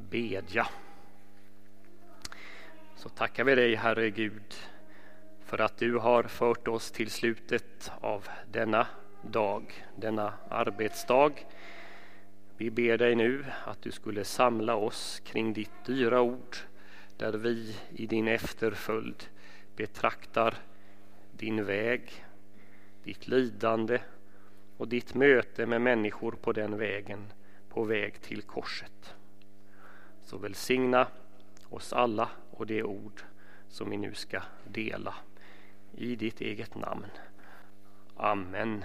bedja. Så tackar vi dig, Herre Gud, för att du har fört oss till slutet av denna dag, denna arbetsdag. Vi ber dig nu att du skulle samla oss kring ditt dyra ord, där vi i din efterföljd betraktar din väg, ditt lidande och ditt möte med människor på den vägen, på väg till korset. Så välsigna oss alla och det ord som vi nu ska dela i ditt eget namn. Amen.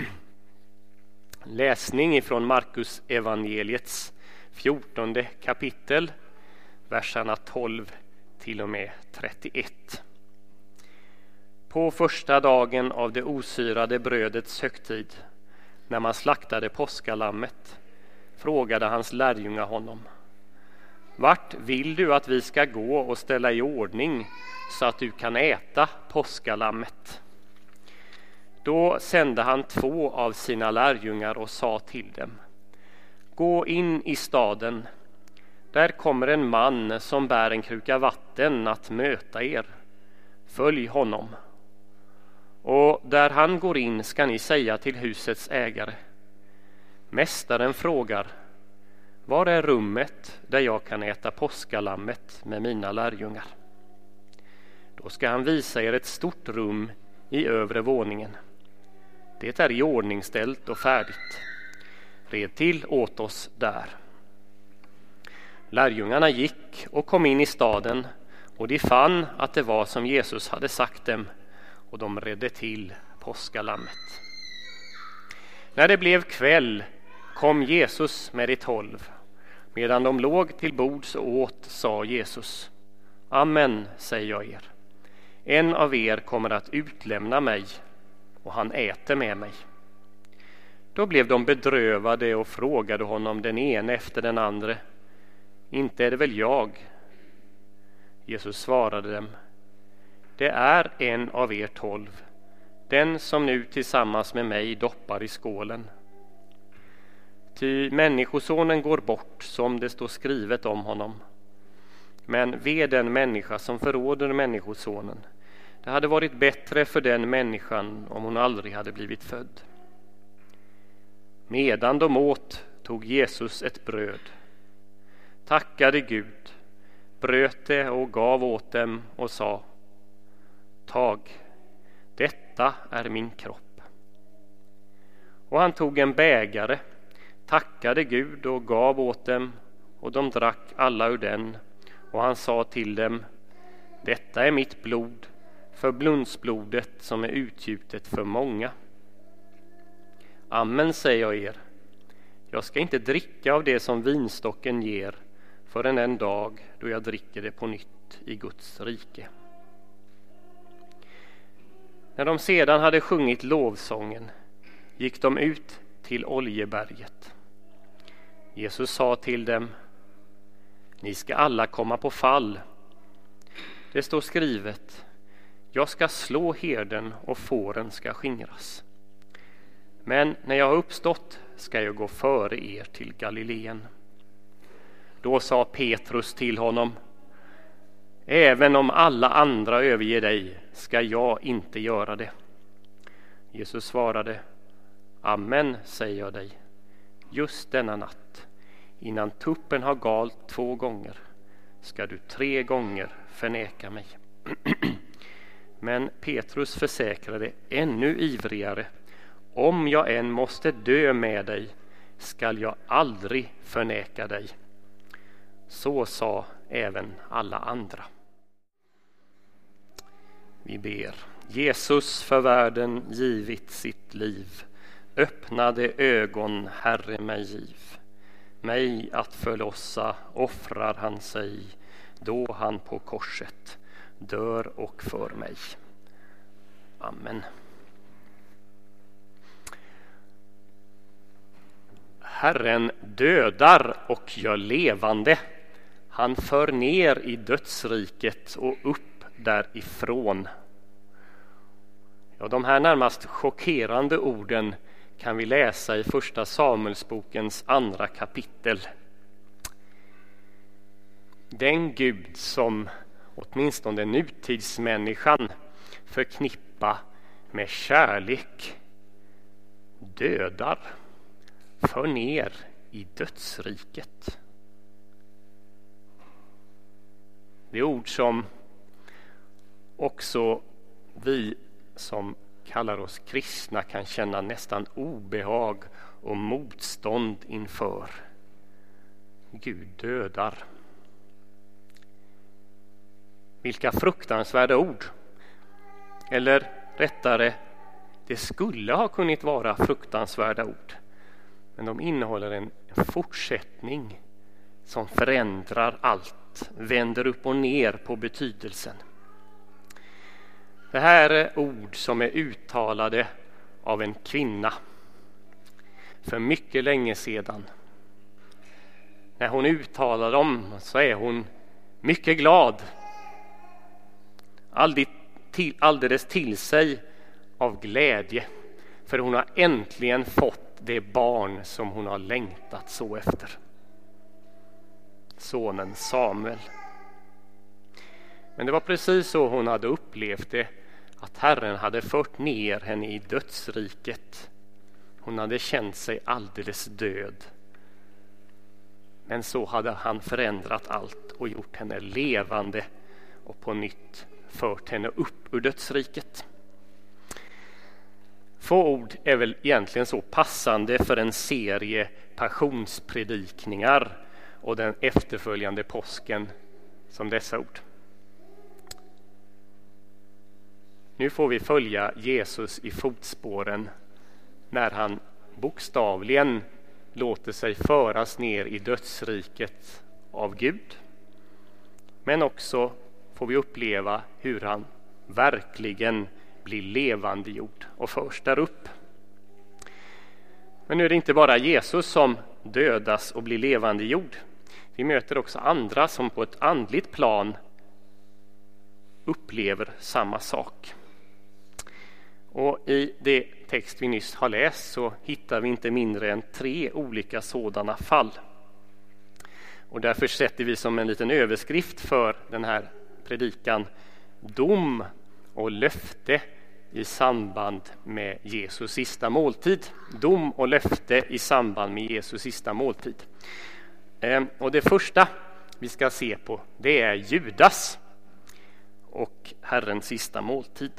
Läsning ifrån Markus evangeliets 14:e kapitel, verserna 12 till och med 31. På första dagen av det osyrade brödets högtid, när man slaktade påskalammet, frågade hans lärjungar honom: Vart vill du att vi ska gå och ställa i ordning så att du kan äta påskalammet? Då sände han 2 av sina lärjungar och sa till dem: Gå in i staden. Där kommer en man som bär en kruka vatten att möta er. Följ honom. Och där han går in ska ni säga till husets ägare: Mästaren frågar: Var är rummet där jag kan äta påskalammet med mina lärjungar? Då ska han visa er ett stort rum i övre våningen. Det är iordningställt och färdigt. Red till åt oss där. Lärjungarna gick och kom in i staden, och de fann att det var som Jesus hade sagt dem, och de redde till påskalammet. När det blev kväll kom Jesus med de 12. Medan de låg till bords och åt, sa Jesus: Amen, säger jag er. En av er kommer att utlämna mig, och han äter med mig. Då blev de bedrövade och frågade honom den ene efter den andra: Inte är det väl jag? Jesus svarade dem: Det är en av er 12, den som nu tillsammans med mig doppar i skålen. Ty människosonen går bort som det står skrivet om honom. Men ve den människa som förråder människosonen. Det hade varit bättre för den människan om hon aldrig hade blivit född. Medan de åt tog Jesus ett bröd, tackade Gud, bröt det och gav åt dem och sa: Tag, detta är min kropp. Och han tog en bägare, tackade Gud och gav åt dem, och de drack alla ur den. Och han sa till dem: Detta är mitt blod, förbundsblodet som är utgjutet för många. Amen, säger jag er. Jag ska inte dricka av det som vinstocken ger förrän en dag då jag dricker det på nytt i Guds rike. När de sedan hade sjungit lovsången gick de ut till Oljeberget. Jesus sa till dem: Ni ska alla komma på fall. Det står skrivet: Jag ska slå herden och fåren ska skingras. Men när jag har uppstått ska jag gå före er till Galileen. Då sa Petrus till honom: Även om alla andra överger dig ska jag inte göra det. Jesus svarade: Amen, säger jag dig. Just denna natt, innan tuppen har galt 2 gånger, ska du 3 gånger förneka mig. Men Petrus försäkrade ännu ivrigare: Om jag än måste dö med dig skall jag aldrig förneka dig. Så sa även alla andra. Vi ber. Jesus, för världen givit sitt liv, öppnade ögon Herre mig giv. Mig att förlossa offrar han sig, då han på korset dör och för mig. Amen. Herren dödar och gör levande. Han för ner i dödsriket och upp därifrån. Ja, de här närmast chockerande orden kan vi läsa i Första Samuelsbokens 2:a kapitel. Den Gud som åtminstone nutidsmänniskan förknippar med kärlek dödar, för ner i dödsriket. Det är ord som också vi som kallar oss kristna kan känna nästan obehag och motstånd inför. Gud dödar. Vilka fruktansvärda ord. Eller rättare, det skulle ha kunnat vara fruktansvärda ord. Men de innehåller en fortsättning som förändrar allt, vänder upp och ner på betydelsen. Det här är ord som är uttalade av en kvinna för mycket länge sedan. När hon uttalar dem så är hon mycket glad. Alldeles till sig av glädje. För hon har äntligen fått det barn som hon har längtat så efter. Sonen Samuel. Men det var precis så hon hade upplevt det. Att Herren hade fört ner henne i dödsriket. Hon hade känt sig alldeles död. Men så hade han förändrat allt och gjort henne levande och på nytt fört henne upp ur dödsriket. Få ord är väl egentligen så passande för en serie passionspredikningar och den efterföljande påsken som dessa ord. Nu får vi följa Jesus i fotspåren när han bokstavligen låter sig föras ner i dödsriket av Gud. Men också får vi uppleva hur han verkligen blir levandegjord och förs där upp. Men nu är det inte bara Jesus som dödas och blir levandegjord. Vi möter också andra som på ett andligt plan upplever samma sak. Och i det text vi nyss har läst så hittar vi inte mindre än 3 olika sådana fall. Och därför sätter vi som en liten överskrift för den här predikan dom och löfte i samband med Jesus sista måltid. Dom och löfte i samband med Jesus sista måltid. Och det första vi ska se på det är Judas och Herrens sista måltid.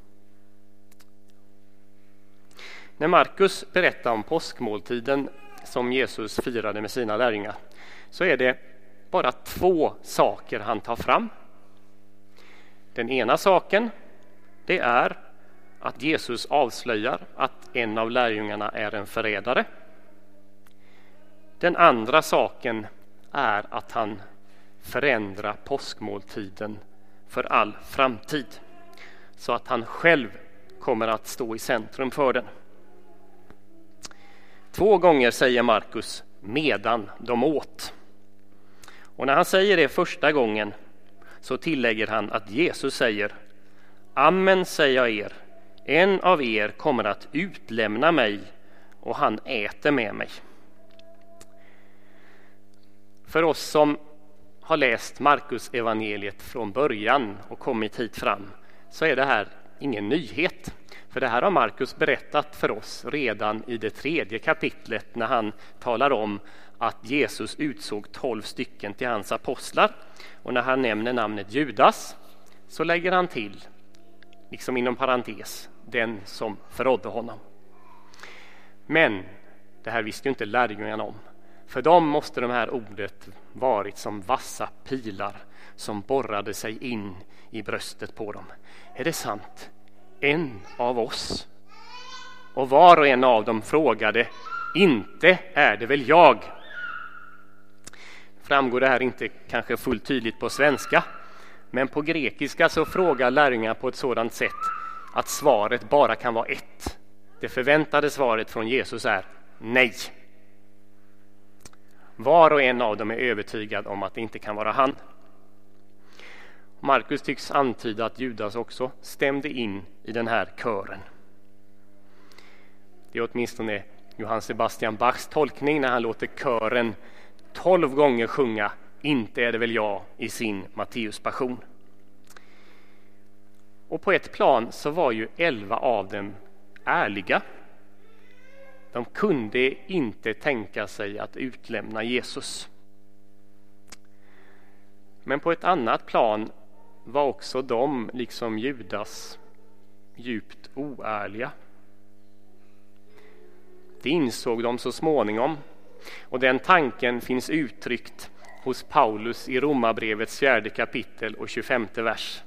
När Markus berättar om påskmåltiden som Jesus firade med sina lärjungar så är det bara 2 saker han tar fram. Den ena saken det är att Jesus avslöjar att en av lärjungarna är en förrädare. Den andra saken är att han förändrar påskmåltiden för all framtid så att han själv kommer att stå i centrum för den. 2 gånger säger Markus medan de åt. Och när han säger det första gången så tillägger han att Jesus säger: Amen säger jag er, en av er kommer att utlämna mig och han äter med mig. För oss som har läst Markus evangeliet från början och kommit hit fram så är det här ingen nyhet. För det här har Markus berättat för oss redan i det 3:e kapitlet när han talar om att Jesus utsåg 12 stycken till hans apostlar. Och när han nämner namnet Judas så lägger han till, liksom inom parentes, den som förrådde honom. Men det här visste ju inte lärjungarna om. För dem måste de här ordet varit som vassa pilar som borrade sig in i bröstet på dem. Är det sant? En av oss. Och var och en av dem frågade: inte är det väl jag? Framgår det här inte kanske fullt tydligt på svenska, men på grekiska så frågar lärjungarna på ett sådant sätt att svaret bara kan vara ett. Det förväntade svaret från Jesus är nej. Var och en av dem är övertygad om att det inte kan vara han. Markus tycks antyda att Judas också stämde in i den här kören. Det är åtminstone Johann Sebastian Bachs tolkning när han låter kören 12 gånger sjunga inte är det väl jag i sin Matteuspassion. Och på ett plan så var ju 11 av dem ärliga. De kunde inte tänka sig att utlämna Jesus. Men på ett annat plan var också de, liksom Judas, djupt oärliga. Det insåg de så småningom, och den tanken finns uttryckt hos Paulus i Romarbrevets 4 kapitel och 25 vers.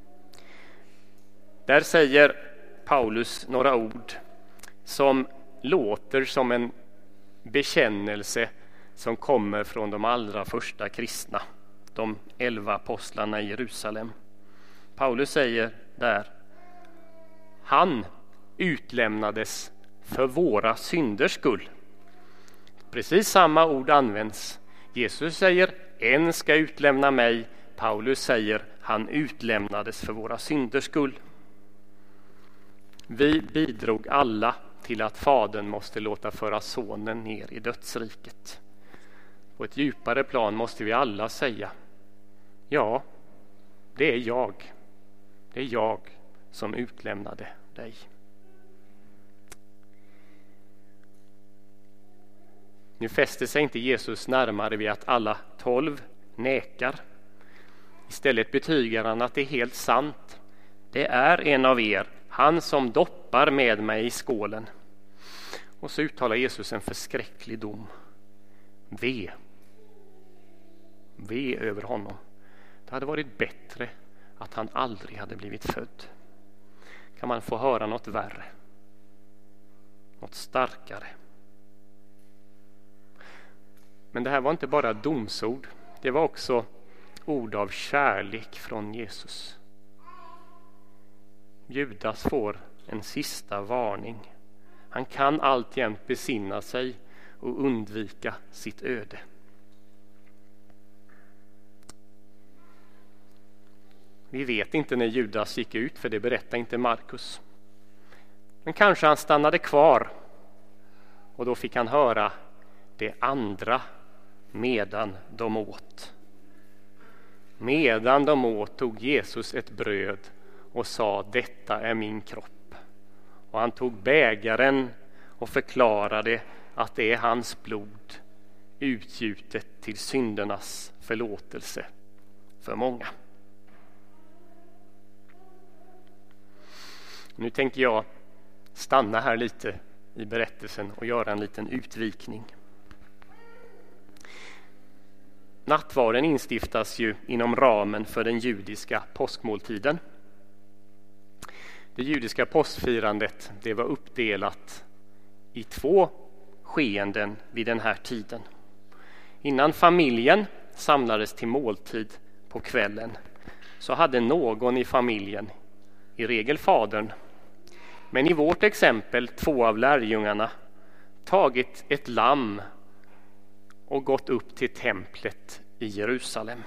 Där säger Paulus några ord som låter som en bekännelse som kommer från de allra första kristna, de 11 apostlarna i Jerusalem. Paulus säger där: han utlämnades för våra synders skull. Precis samma ord används. Jesus säger: en ska utlämna mig. Paulus säger: han utlämnades för våra synders skull. Vi bidrog alla till att fadern måste låta föra sonen ner i dödsriket. På ett djupare plan måste vi alla säga: ja, det är jag. Det är jag som utlämnade dig. Nu fäster sig inte Jesus närmare vid att alla 12 nekar. Istället betygar han att det är helt sant. Det är en av er, han som doppar med mig i skålen. Och så uttalar Jesus en förskräcklig dom. Ve över honom. Det hade varit bättre att han aldrig hade blivit född. Kan man få höra något värre? Något starkare? Men det här var inte bara domsord. Det var också ord av kärlek från Jesus. Judas får en sista varning. Han kan alltjämt besinna sig och undvika sitt öde. Vi vet inte när Judas gick ut, för det berättar inte Markus. Men kanske han stannade kvar, och då fick han höra det andra medan de åt. Medan de åt tog Jesus ett bröd och sa: detta är min kropp. Och han tog bägaren och förklarade att det är hans blod, utgjutet till syndernas förlåtelse för många. Nu tänker jag stanna här lite i berättelsen och göra en liten utvikning. Nattvarden instiftas ju inom ramen för den judiska påskmåltiden. Det judiska påskfirandet, det var uppdelat i 2 skeenden vid den här tiden. Innan familjen samlades till måltid på kvällen så hade någon i familjen, i regel fadern, men i vårt exempel 2 av lärjungarna, tagit ett lamm och gått upp till templet i Jerusalem.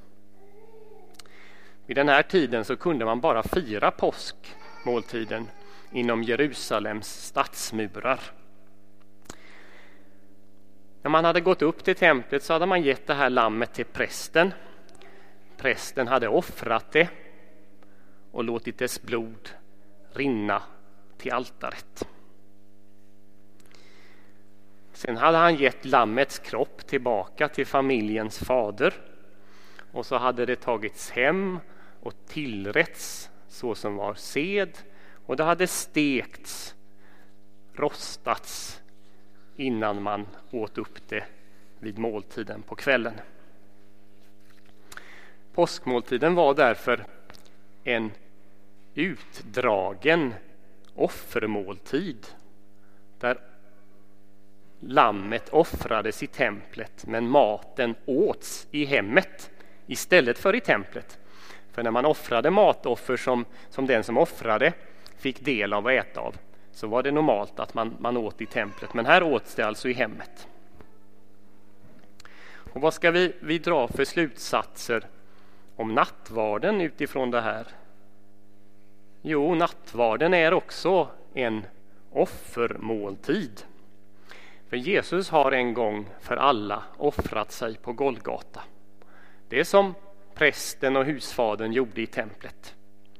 Vid den här tiden så kunde man bara fira påskmåltiden inom Jerusalems stadsmurar. När man hade gått upp till templet så hade man gett det här lammet till prästen. Prästen hade offrat det och låtit dess blod rinna till altaret. Sen hade han gett lammets kropp tillbaka till familjens fader, och så hade det tagits hem och tillrätts så som var sed, och det hade stekts, rostats innan man åt upp det vid måltiden på kvällen. Påskmåltiden var därför en utdragen offermåltid där lammet offrades i templet, men maten åts i hemmet istället för i templet. För när man offrade matoffer som den som offrade fick del av att äta av, så var det normalt att man åt i templet. Men här åts det alltså i hemmet. Och vad ska vi dra för slutsatser om nattvarden utifrån det här? Jo, nattvarden är också en offermåltid. För Jesus har en gång för alla offrat sig på Golgata. Det som prästen och husfadern gjorde i templet.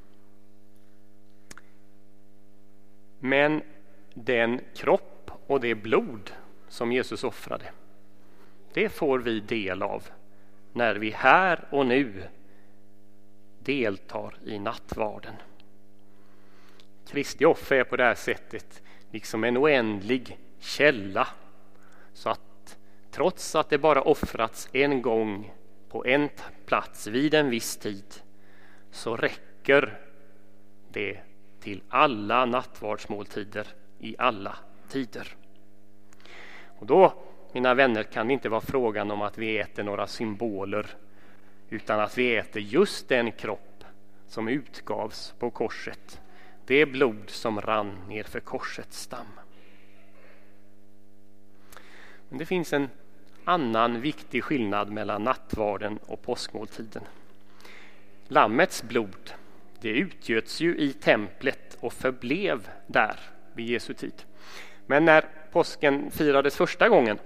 Men den kropp och det blod som Jesus offrade, det får vi del av när vi här och nu deltar i nattvarden. Kristi offer är på det här sättet liksom en oändlig källa, så att trots att det bara offrats en gång på en plats vid en viss tid, så räcker det till alla nattvardsmåltider i alla tider. Och då, mina vänner, kan det inte vara frågan om att vi äter några symboler, utan att vi äter just den kropp som utgavs på korset, det blod som rann ner för korsets stam. Men det finns en annan viktig skillnad mellan nattvarden och påskmåltiden. Lammets blod, det utgöts ju i templet och förblev där vid Jesu tid. Men när påsken firades första gången,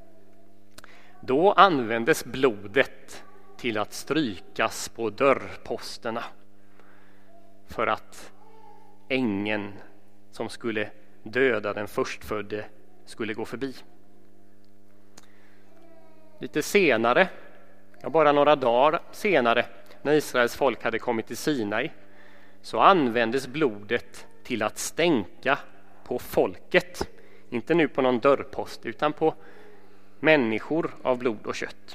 då användes blodet till att strykas på dörrposterna för att ängeln som skulle döda den förstfödde skulle gå förbi. Lite senare, bara några dagar senare, när Israels folk hade kommit till Sinai, så användes blodet till att stänka på folket. Inte nu på någon dörrpost, utan på människor av blod och kött.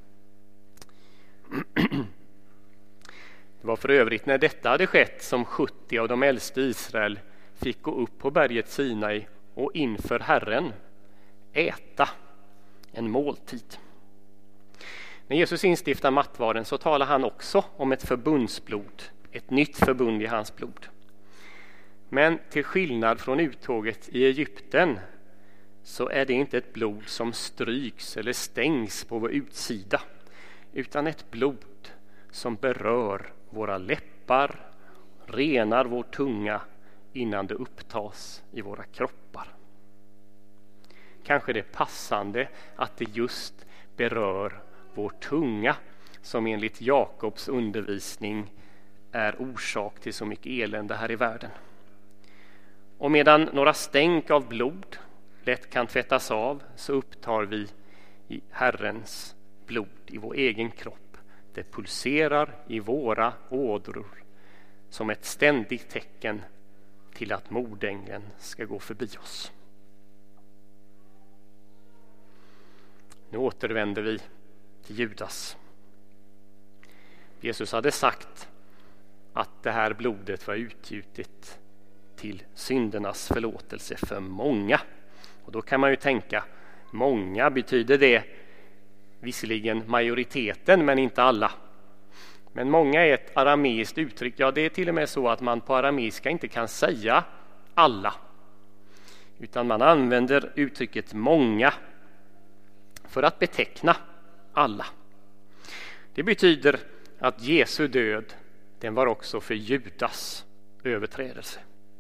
Det var för övrigt när detta hade skett som 70 av de äldste i Israel fick gå upp på berget Sinai och inför Herren äta en måltid. När Jesus instiftar nattvarden så talar han också om ett förbundsblod, ett nytt förbund i hans blod. Men till skillnad från uttåget i Egypten så är det inte ett blod som stryks eller stängs på vår utsida, utan ett blod som berör våra läppar, renar vår tunga innan det upptas i våra kroppar. Kanske det är passande att det just berör vår tunga som enligt Jakobs undervisning är orsak till så mycket elände här i världen. Och medan några stänk av blod lätt kan tvättas av, så upptar vi i Herrens blod i vår egen kropp. Det pulserar i våra ådror som ett ständigt tecken till att mordängeln ska gå förbi oss. Nu återvänder vi till Judas. Jesus hade sagt att det här blodet var utgjutet till syndernas förlåtelse för många. Och då kan man ju tänka, många, betyder det visserligen majoriteten men inte alla? Men många är ett arameiskt uttryck. Ja, det är till och med så att man på arameiska inte kan säga alla, utan man använder uttrycket många för att beteckna alla. Det betyder att Jesu död, den var också för Judas överträdelse.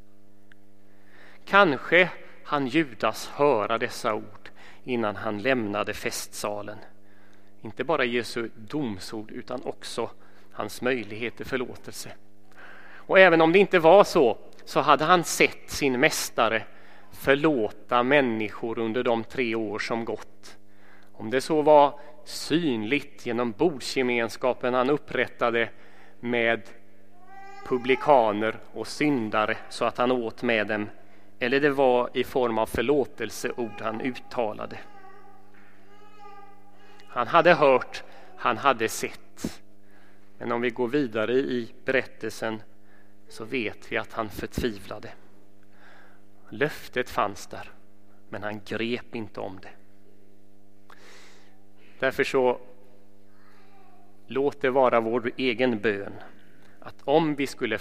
Kanske han Judas höra dessa ord innan han lämnade festsalen. Inte bara Jesu domsord utan också hans möjlighet till förlåtelse. Och även om det inte var så hade han sett sin mästare förlåta människor under de 3 år som gått. Om det så var synligt genom bordsgemenskapen han upprättade med publikaner och syndare så att han åt med dem, eller det var i form av förlåtelseord han uttalade. Han hade hört, han hade sett. Men om vi går vidare i berättelsen så vet vi att han förtvivlade. Löftet fanns där, men han grep inte om det. Därför så låt det vara vår egen bön att om vi skulle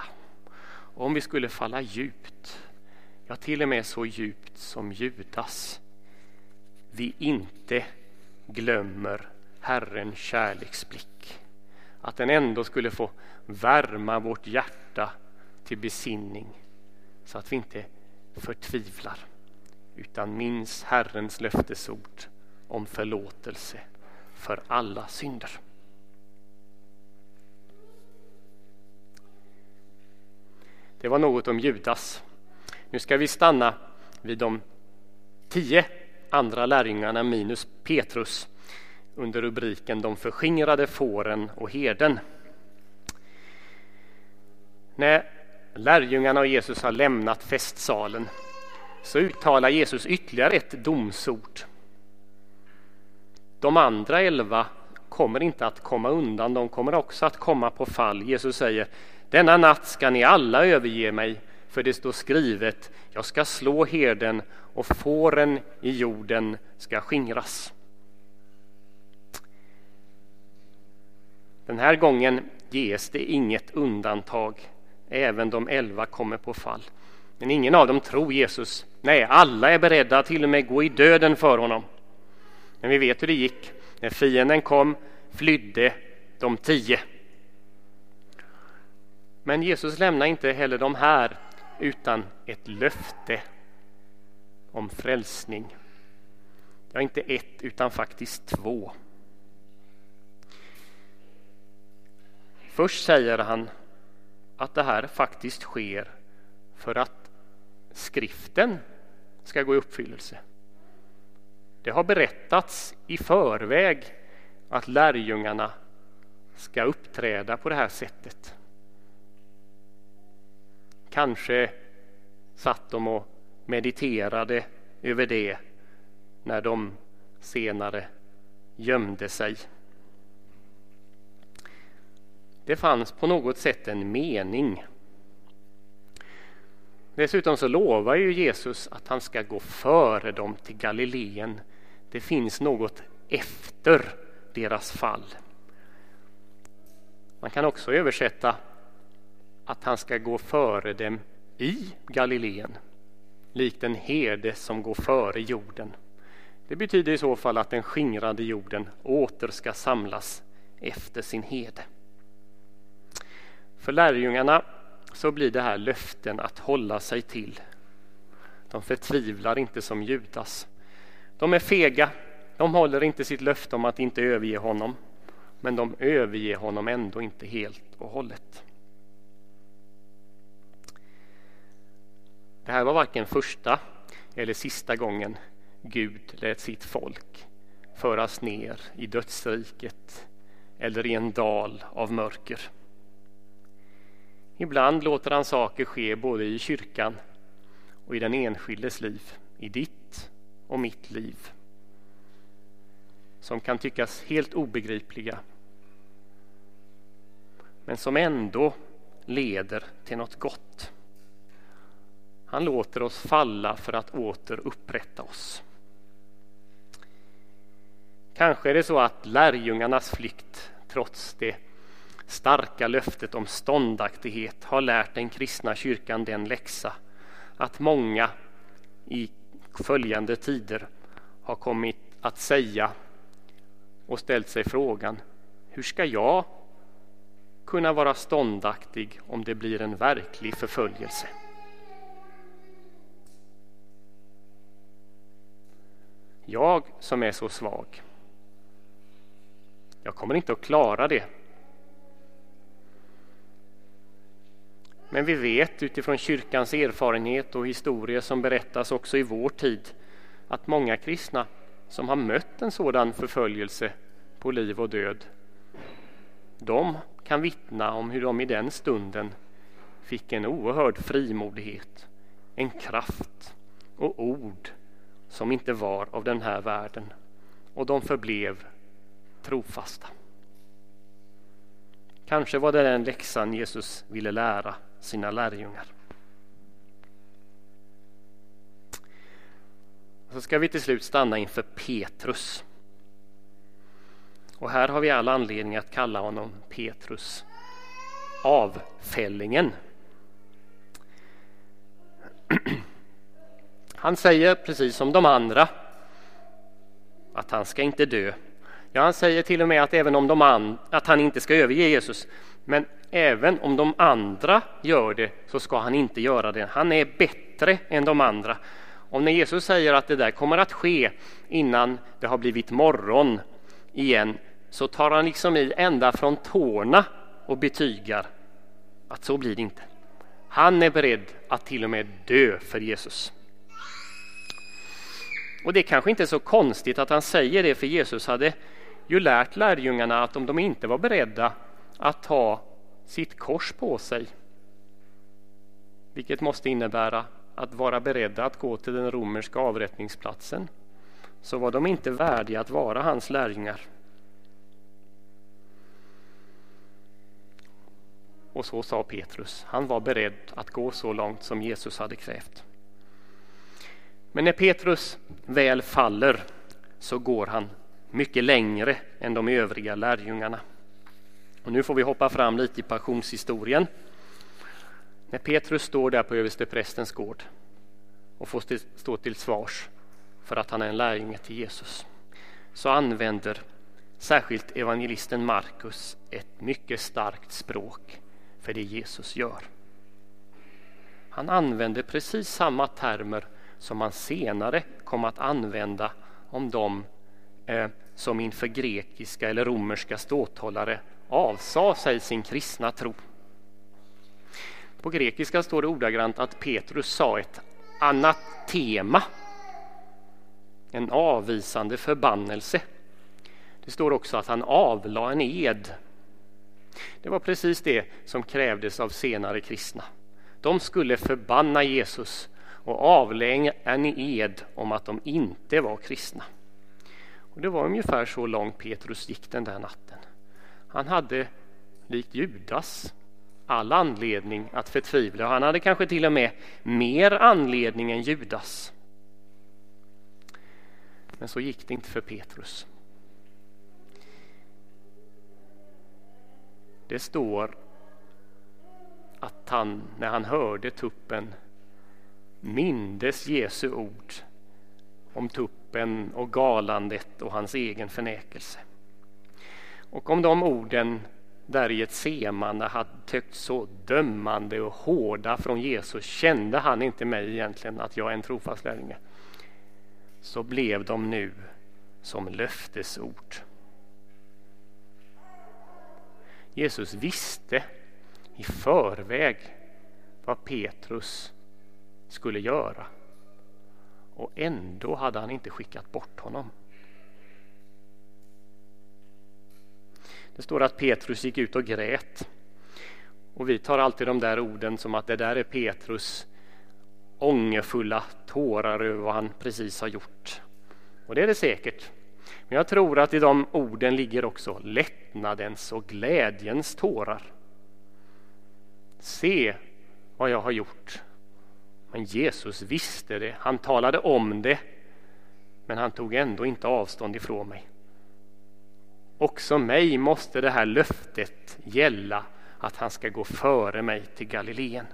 falla djupt, ja till och med så djupt som Judas, vi inte glömmer Herrens kärleksblick. Att den ändå skulle få värma vårt hjärta till besinning så att vi inte förtvivlar utan minns Herrens löftesord om förlåtelse för alla synder. Det var något om Judas. Nu ska vi stanna vid de 10 andra lärjungarna minus Petrus under rubriken De förskingrade fåren och herden. När lärjungarna och Jesus har lämnat festsalen så uttalar Jesus ytterligare ett domsord. De andra 11 kommer inte att komma undan, de kommer också att komma på fall. Jesus säger: denna natt ska ni alla överge mig, för det står skrivet, jag ska slå herden och fåren i jorden ska skingras. Den här gången ges det inget undantag. Även de 11 kommer på fall. Men ingen av dem tror Jesus. Nej, alla är beredda till och med gå i döden för honom. Men vi vet hur det gick. När fienden kom flydde de 10. Men Jesus lämnar inte heller de här utan ett löfte om frälsning. Ja, inte ett utan faktiskt 2. Först säger han att det här faktiskt sker för att skriften ska gå i uppfyllelse. Det har berättats i förväg att lärjungarna ska uppträda på det här sättet. Kanske satt de och mediterade över det när de senare gömde sig. Det fanns på något sätt en mening. Dessutom så lovar ju Jesus att han ska gå före dem till Galileen. Det finns något efter deras fall. Man kan också översätta att han ska gå före dem i Galileen, likt en herde som går före jorden. Det betyder i så fall att den skingrade jorden åter ska samlas efter sin herde. För lärjungarna så blir det här löften att hålla sig till. De förtvivlar inte som Judas. De är fega, de håller inte sitt löfte om att inte överge honom, men de överger honom ändå inte helt och hållet. Det här var varken första eller sista gången Gud lät sitt folk föras ner i dödsriket eller i en dal av mörker. Ibland låter han saker ske både i kyrkan och i den enskildes liv, i ditt och mitt liv, som kan tyckas helt obegripliga, men som ändå leder till något gott. Han låter oss falla för att åter upprätta oss. Kanske är det så att lärjungarnas flykt, trots det starka löftet om ståndaktighet, har lärt den kristna kyrkan den läxa att många i följande tider har kommit att säga och ställt sig frågan: hur ska jag kunna vara ståndaktig om det blir en verklig förföljelse? Jag som är så svag, jag kommer inte att klara det. Men vi vet utifrån kyrkans erfarenhet och historia som berättas också i vår tid att många kristna som har mött en sådan förföljelse på liv och död, de kan vittna om hur de i den stunden fick en oerhörd frimodighet, en kraft och ord som inte var av den här världen, och de förblev trofasta. Kanske var det den läxan Jesus ville lära sina lärjungar. Så ska vi till slut stanna inför Petrus. Och här har vi all anledning att kalla honom Petrus, avfällingen. Han säger precis som de andra att han ska inte dö. Ja, han säger till och med att även om att han inte ska överge Jesus, men även om de andra gör det så ska han inte göra det. Han är bättre än de andra. Och när Jesus säger att det där kommer att ske innan det har blivit morgon igen, så tar han liksom i ända från tårna och betygar att så blir det inte. Han är beredd att till och med dö för Jesus. Och det kanske inte är så konstigt att han säger det, för Jesus hade ju lärt lärjungarna att om de inte var beredda att ta sitt kors på sig, vilket måste innebära att vara beredda att gå till den romerska avrättningsplatsen, så var de inte värdiga att vara hans lärjungar. Och så sa Petrus. Han var beredd att gå så långt som Jesus hade krävt. Men när Petrus väl faller så går han mycket längre än de övriga lärjungarna. Och nu får vi hoppa fram lite i passionshistorien. När Petrus står där på översteprästens gård och får stå till svars för att han är en lärjunge till Jesus, så använder särskilt evangelisten Markus ett mycket starkt språk för det Jesus gör. Han använder precis samma termer som man senare kom att använda om de som inför grekiska eller romerska ståthållare avsade sig sin kristna tro. På grekiska står det ordagrant att Petrus sa ett anatema, en avvisande förbannelse. Det står också att han avlade en ed. Det var precis det som krävdes av senare kristna. De skulle förbanna Jesus och avlägga en ed om att de inte var kristna. Och det var ungefär så långt Petrus gick den där natten. Han hade, likt Judas, all anledning att förtvivla. Han hade kanske till och med mer anledning än Judas. Men så gick det inte för Petrus. Det står att han, när han hörde tuppen, mindes Jesu ord om tuppen och galandet och hans egen förnekelse. Och om de orden där i ett semande hade tyckt så dömande och hårda från Jesus, kände han inte mig egentligen att jag är en trofast lärjunge, så blev de nu som löftesord. Jesus visste i förväg vad Petrus skulle göra, och ändå hade han inte skickat bort honom. Det står att Petrus gick ut och grät, och vi tar alltid de där orden som att det där är Petrus ångerfulla tårar över vad han precis har gjort. Och det är det säkert. Men jag tror att i de orden ligger också lättnadens och glädjens tårar. Se vad jag har gjort. Men Jesus visste det. Han talade om det. Men han tog ändå inte avstånd ifrån mig. Också mig måste det här löftet gälla, att han ska gå före mig till Galileen.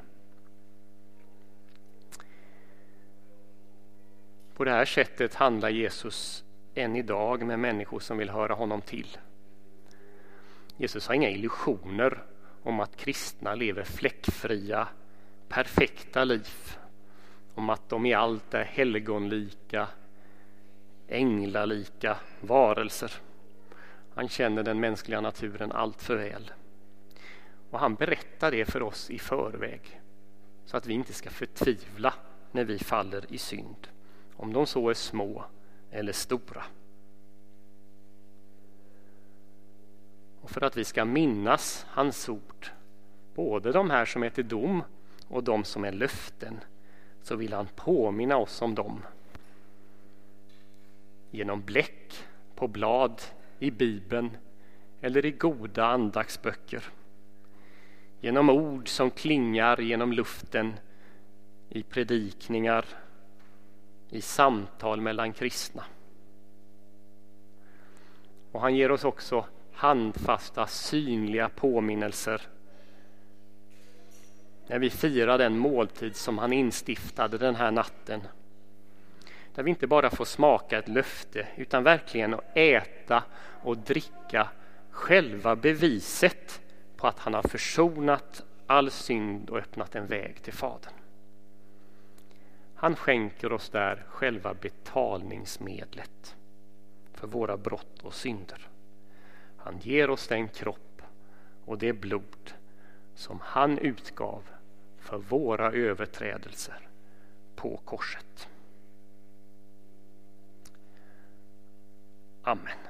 På det här sättet handlar Jesus än idag med människor som vill höra honom till. Jesus har inga illusioner om att kristna lever fläckfria, perfekta liv. Om att de i allt är helgonlika, änglalika varelser. Han känner den mänskliga naturen allt för väl. Och han berättar det för oss i förväg, så att vi inte ska förtvivla när vi faller i synd, om de så är små eller stora. Och för att vi ska minnas hans ord, både de här som är till dom och de som är löften, så vill han påminna oss om dem. Genom bläck på blad i Bibeln eller i goda andaktsböcker. Genom ord som klingar genom luften i predikningar, i samtal mellan kristna. Och han ger oss också handfasta, synliga påminnelser när vi firar den måltid som han instiftade den här natten. Där vi inte bara får smaka ett löfte, utan verkligen att äta och dricka själva beviset på att han har försonat all synd och öppnat en väg till Fadern. Han skänker oss där själva betalningsmedlet för våra brott och synder. Han ger oss den kropp och det blod som han utgav för våra överträdelser på korset. Amen.